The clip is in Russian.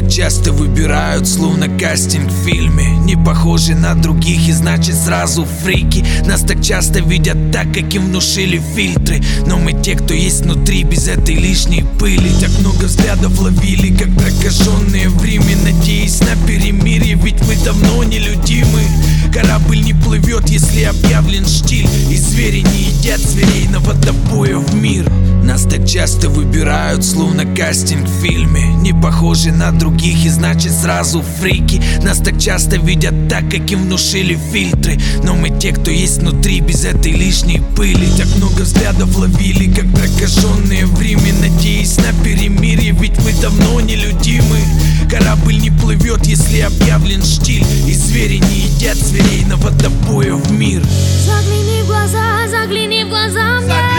так часто выбирают, словно кастинг в фильме. Не похожи на других и значит сразу фрики. Нас так часто видят так, как им внушили фильтры. Но мы те, кто есть внутри, без этой лишней пыли. Так много взглядов ловили, как прокаженные в Риме, надеясь на перемирие, ведь мы давно нелюдимы. Корабль не плывет, если объявлен штиль, и звери не едят звериного добоя в мир. Нас так часто выбирают, словно кастинг в фильме. Не похожи на других и значит сразу фрики. Нас так часто видят так, как им внушили фильтры. Но мы те, кто есть внутри, без этой лишней пыли. Так много взглядов ловили, как прокаженные в Риме, надеясь на перемирие, ведь мы давно нелюдимы. Корабль не плывет, если объявлен штиль, и звери не едят звериного добоя в мир. Загляни в глаза мне.